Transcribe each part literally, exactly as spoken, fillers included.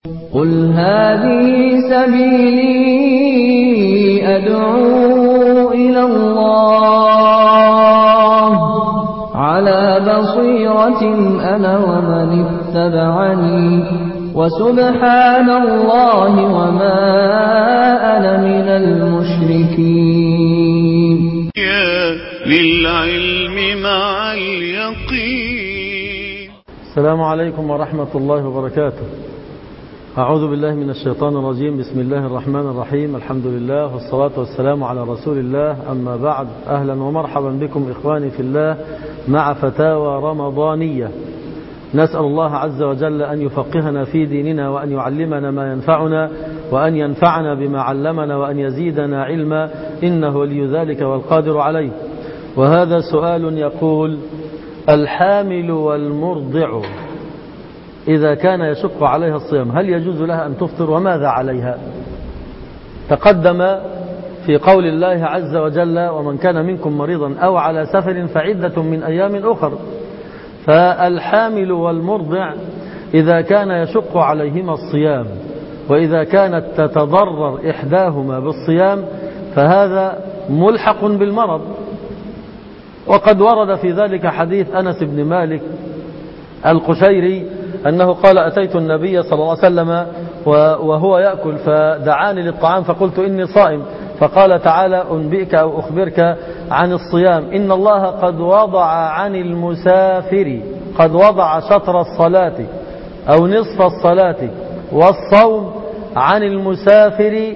قل هذه سبيلي أدعو إلى الله على بصيرة أنا ومن اتبعني وسبحان الله وما أنا من المشركين. للعلم مع اليقين. السلام عليكم ورحمة الله وبركاته. أعوذ بالله من الشيطان الرجيم. بسم الله الرحمن الرحيم. الحمد لله والصلاة والسلام على رسول الله. أما بعد، أهلا ومرحبا بكم إخواني في الله مع فتاوى رمضانية. نسأل الله عز وجل أن يفقهنا في ديننا وأن يعلمنا ما ينفعنا وأن ينفعنا بما علمنا وأن يزيدنا علما، إنه ولي ذلك والقادر عليه. وهذا سؤال يقول: الحامل والمرضع إذا كان يشق عليها الصيام هل يجوز لها أن تفطر وماذا عليها؟ تقدم في قول الله عز وجل: ومن كان منكم مريضا أو على سفر فعدة من أيام أخر. فالحامل والمرضع إذا كان يشق عليهما الصيام وإذا كانت تتضرر إحداهما بالصيام فهذا ملحق بالمرض. وقد ورد في ذلك حديث أنس بن مالك القشيري أنه قال: أتيت النبي صلى الله عليه وسلم وهو يأكل فدعاني للطعام فقلت إني صائم، فقال: تعالى أنبئك أو أخبرك عن الصيام، إن الله قد وضع عن المسافر قد وضع شطر الصلاة أو نصف الصلاة والصوم عن المسافر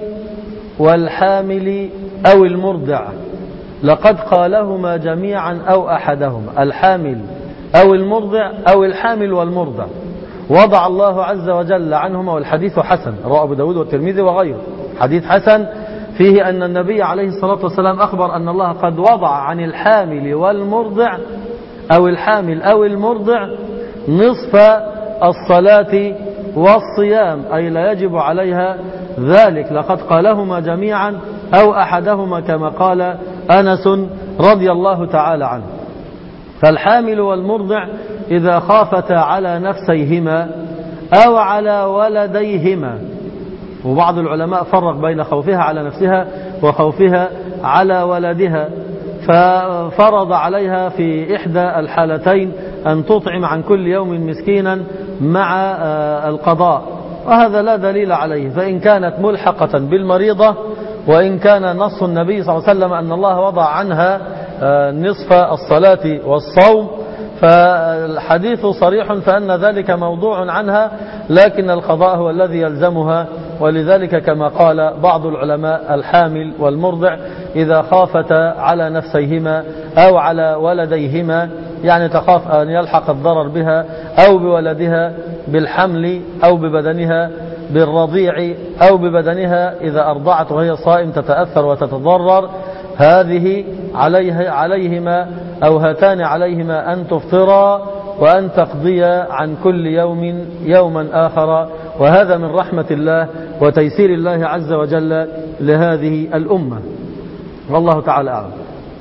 والحامل أو المرضع، لقد قالهما جميعا أو أحدهما، الحامل أو المرضع أو الحامل والمرضع، وضع الله عز وجل عنهما. والحديث حسن، رواه أبو داود والترمذي وغيره، حديث حسن فيه أن النبي عليه الصلاة والسلام أخبر أن الله قد وضع عن الحامل والمرضع أو الحامل أو المرضع نصف الصلاة والصيام، أي لا يجب عليها ذلك، لقد قالهما جميعا أو أحدهما كما قال أنس رضي الله تعالى عنه. فالحامل والمرضع إذا خافتا على نفسيهما أو على ولديهما، وبعض العلماء فرق بين خوفها على نفسها وخوفها على ولدها، ففرض عليها في إحدى الحالتين أن تطعم عن كل يوم مسكينا مع القضاء، وهذا لا دليل عليه. فإن كانت ملحقة بالمريضة، وإن كان نص النبي صلى الله عليه وسلم أن الله وضع عنها نصف الصلاة والصوم، فالحديث صريح فأن ذلك موضوع عنها، لكن القضاء هو الذي يلزمها. ولذلك كما قال بعض العلماء: الحامل والمرضع إذا خافتا على نفسيهما أو على ولديهما، يعني تخاف أن يلحق الضرر بها أو بولدها بالحمل أو ببدنها بالرضيع أو ببدنها إذا أرضعت وهي صائم تتأثر وتتضرر، هذه عليه عليهما أو هاتان عليهما أن تفطرا وأن تقضيا عن كل يوم يوما آخر. وهذا من رحمة الله وتيسير الله عز وجل لهذه الأمة، والله تعالى أعلم.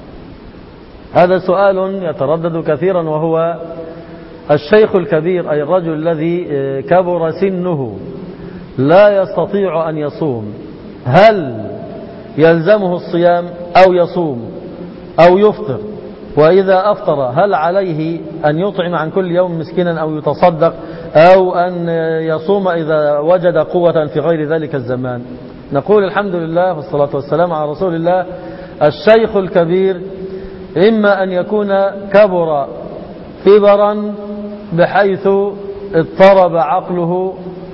هذا سؤال يتردد كثيرا، وهو: الشيخ الكبير أي الرجل الذي كبر سنه لا يستطيع أن يصوم، هل يلزمه الصيام أو يصوم أو يفطر؟ وإذا أفطر هل عليه أن يطعم عن كل يوم مسكينا أو يتصدق أو أن يصوم إذا وجد قوة في غير ذلك الزمان؟ نقول الحمد لله والصلاة والسلام على رسول الله. الشيخ الكبير إما أن يكون كبر كبرا بحيث اضطرب عقله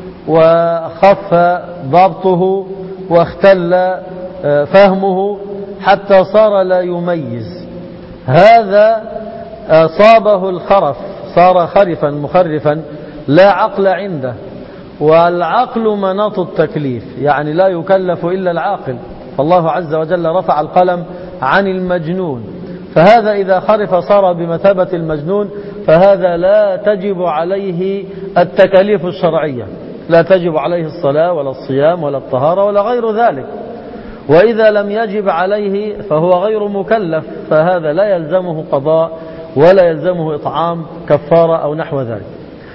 وخف ضبطه واختل فهمه حتى صار لا يميز، هذا أصابه الخرف، صار خرفا مخرفا لا عقل عنده، والعقل مناط التكليف، يعني لا يكلف إلا العاقل، فالله عز وجل رفع القلم عن المجنون، فهذا إذا خرف صار بمثابة المجنون، فهذا لا تجب عليه التكاليف الشرعية، لا تجب عليه الصلاة ولا الصيام ولا الطهارة ولا غير ذلك. وإذا لم يجب عليه فهو غير مكلف، فهذا لا يلزمه قضاء ولا يلزمه إطعام كفارة أو نحو ذلك.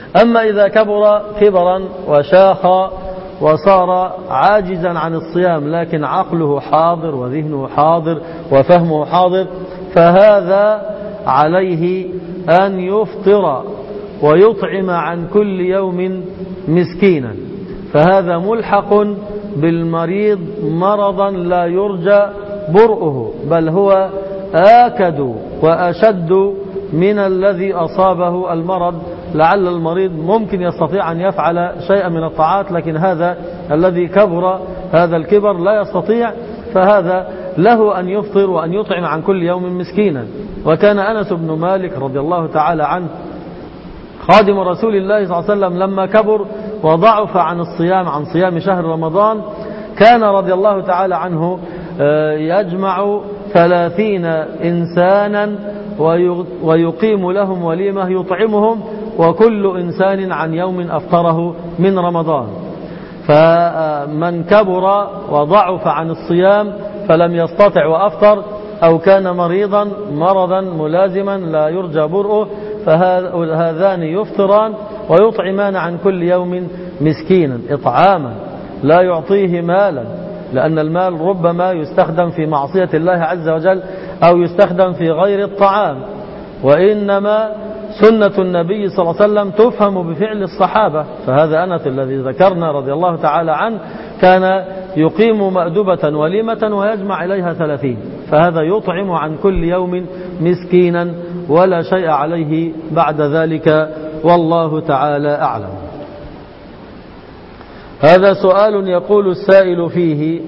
أما إذا كبر كبرا وشاخ وصار عاجزا عن الصيام لكن عقله حاضر وذهنه حاضر وفهمه حاضر، فهذا عليه أن يفطر ويطعم عن كل يوم مسكينا، فهذا ملحق بالمريض مرضا لا يرجى برؤه، بل هو آكد وأشد من الذي أصابه المرض. لعل المريض ممكن يستطيع أن يفعل شيئا من الطاعات، لكن هذا الذي كبر هذا الكبر لا يستطيع، فهذا له أن يفطر وأن يطعم عن كل يوم مسكينا. وكان أنس بن مالك رضي الله تعالى عنه خادم رسول الله صلى الله عليه وسلم لما كبر وضعف عن الصيام عن صيام شهر رمضان، كان رضي الله تعالى عنه يجمع ثلاثين إنسانا ويقيم لهم وليمة يطعمهم، وكل إنسان عن يوم أفطره من رمضان. فمن كبر وضعف عن الصيام فلم يستطع وأفطر، أو كان مريضا مرضا ملازما لا يرجى برؤه، فهذان يفطران ويطعمان عن كل يوم مسكينا إطعاما لا يعطيه مالا، لأن المال ربما يستخدم في معصية الله عز وجل أو يستخدم في غير الطعام، وإنما سنة النبي صلى الله عليه وسلم تفهم بفعل الصحابة. فهذا أنس الذي ذكرنا رضي الله تعالى عنه كان يقيم مأدبة وليمة ويجمع إليها ثلاثين، فهذا يطعم عن كل يوم مسكينا ولا شيء عليه بعد ذلك، والله تعالى أعلم. هذا سؤال يقول السائل فيه: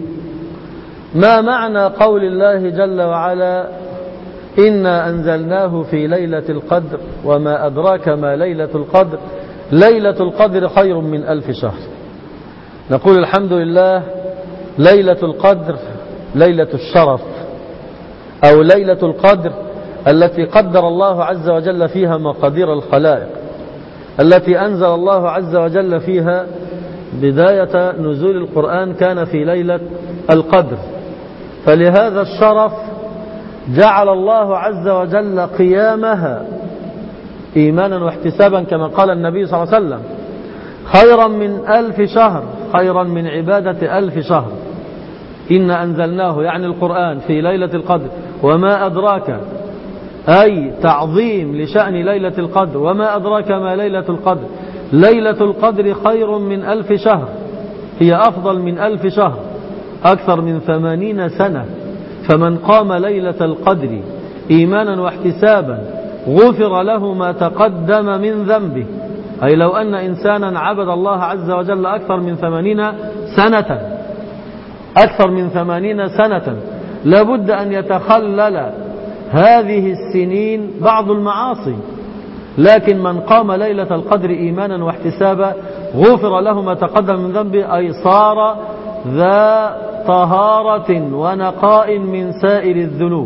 ما معنى قول الله جل وعلا إنا أنزلناه في ليلة القدر وما أدراك ما ليلة القدر ليلة القدر خير من ألف شهر؟ نقول الحمد لله، ليلة القدر ليلة الشرف، أو ليلة القدر التي قدر الله عز وجل فيها مقادير الخلائق، التي أنزل الله عز وجل فيها بداية نزول القرآن كان في ليلة القدر. فلهذا الشرف جعل الله عز وجل قيامها إيمانا واحتسابا، كما قال النبي صلى الله عليه وسلم: خيرا من ألف شهر، خيرا من عبادة ألف شهر. إن أنزلناه يعني القرآن في ليلة القدر، وما أدراك أي تعظيم لشأن ليلة القدر، وما أدراك ما ليلة القدر ليلة القدر خير من ألف شهر، هي أفضل من ألف شهر، أكثر من ثمانين سنة. فمن قام ليلة القدر إيمانا واحتسابا غفر له ما تقدم من ذنبه، أي لو أن إنسانا عبد الله عز وجل أكثر من ثمانين سنة أكثر من ثمانين سنة لابد أن يتخلل هذه السنين بعض المعاصي، لكن من قام ليلة القدر إيمانا واحتسابا غفر له ما تقدم من ذنبه، أي صار ذا طهارة ونقاء من سائر الذنوب.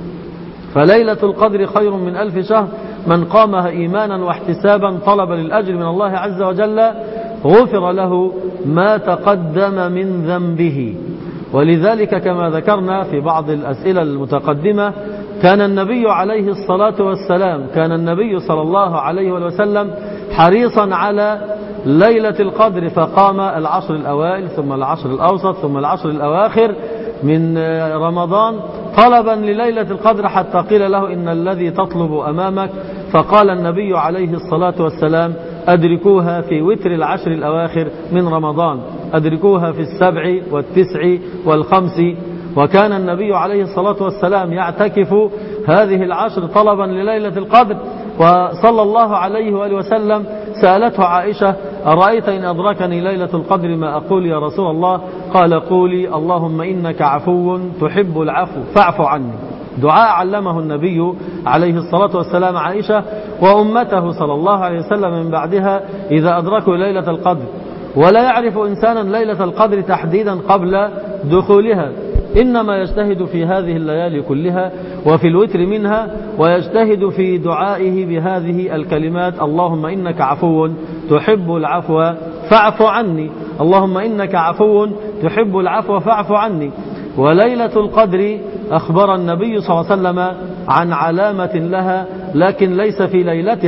فليلة القدر خير من ألف شهر، من قامها إيمانا واحتسابا طلبا للأجر من الله عز وجل غفر له ما تقدم من ذنبه. ولذلك كما ذكرنا في بعض الأسئلة المتقدمة، كان النبي عليه الصلاة والسلام كان النبي صلى الله عليه وسلم حريصا على ليلة القدر، فقام العشر الأوائل ثم العشر الأوسط ثم العشر الأواخر من رمضان طلبا لليلة القدر، حتى قيل له: إن الذي تطلب أمامك. فقال النبي عليه الصلاة والسلام: أدركوها في وتر العشر الأواخر من رمضان، أدركوها في السبع والتسع والخمس. وكان النبي عليه الصلاة والسلام يعتكف هذه العشر طلبا لليلة القدر. وصلى الله عليه وآله وسلم سألته عائشة: أرأيت إن أدركني ليلة القدر ما أقول يا رسول الله؟ قال: قولي اللهم إنك عفو تحب العفو فاعف عني. دعاء علمه النبي عليه الصلاة والسلام عائشة وأمته صلى الله عليه وسلم من بعدها إذا أدركوا ليلة القدر. ولا يعرف إنسانا ليلة القدر تحديدا قبل دخولها، إنما يجتهد في هذه الليالي كلها وفي الوتر منها، ويجتهد في دعائه بهذه الكلمات: اللهم إنك عفو تحب العفو فاعف عني، اللهم إنك عفو تحب العفو فاعف عني. وليلة القدر أخبر النبي صلى الله عليه وسلم عن علامة لها، لكن ليس في ليلتها،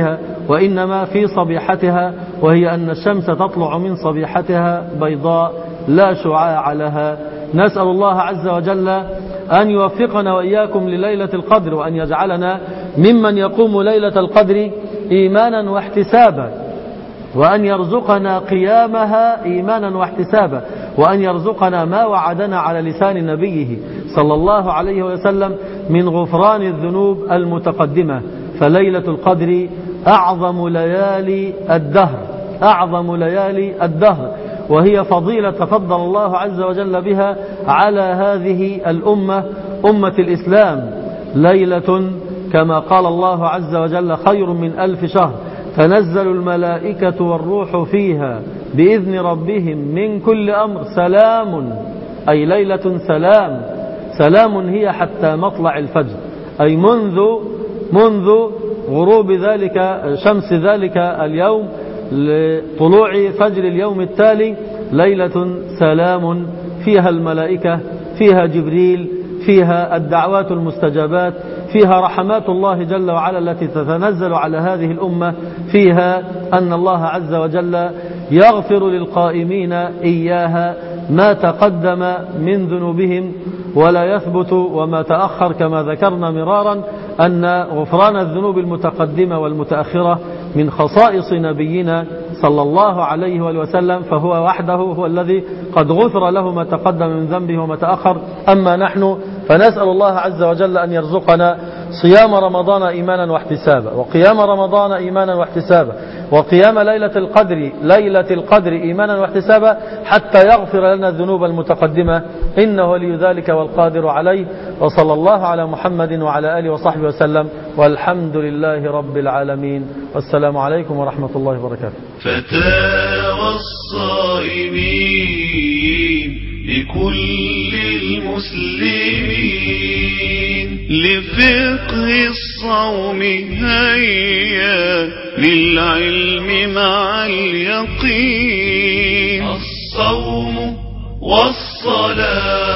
وإنما في صبيحتها، وهي أن الشمس تطلع من صبيحتها بيضاء لا شعاع لها. نسأل الله عز وجل أن يوفقنا وإياكم لليلة القدر، وأن يجعلنا ممن يقوم ليلة القدر إيمانا واحتسابا، وأن يرزقنا قيامها إيمانا واحتسابا، وأن يرزقنا ما وعدنا على لسان نبيه صلى الله عليه وسلم من غفران الذنوب المتقدمة. فليلة القدر أعظم ليالي الدهر، أعظم ليالي الدهر، وهي فضيلة تفضل الله عز وجل بها على هذه الأمة، أمة الإسلام. ليلة كما قال الله عز وجل خير من ألف شهر، تنزل الملائكة والروح فيها بإذن ربهم من كل أمر، سلام، أي ليلة سلام، سلام هي حتى مطلع الفجر، أي منذ منذ غروب ذلك شمس ذلك اليوم لطلوع فجر اليوم التالي، ليلة سلام فيها الملائكة، فيها جبريل، فيها الدعوات المستجابات، فيها رحمات الله جل وعلا التي تتنزل على هذه الأمة، فيها أن الله عز وجل يغفر للقائمين إياها ما تقدم من ذنوبهم ولا يثبت وما تأخر، كما ذكرنا مرارا أن غفران الذنوب المتقدمة والمتأخرة من خصائص نبينا صلى الله عليه وسلم، فهو وحده هو الذي قد غفر له ما تقدم من ذنبه وما تأخر. أما نحن فنسأل الله عز وجل أن يرزقنا صيام رمضان إيمانا واحتسابا، وقيام رمضان إيمانا واحتسابا، وقيام ليلة القدر ليلة القدر إيمانا واحتسابا، حتى يغفر لنا الذنوب المتقدمة، إنه ولي ذلك والقادر عليه. وصلى الله على محمد وعلى آله وصحبه وسلم، والحمد لله رب العالمين، والسلام عليكم ورحمة الله وبركاته. فتاوى الصائمين لكل المسلمين لفقه الصوم هيا للعلم مع اليقين. الصوم والصلاة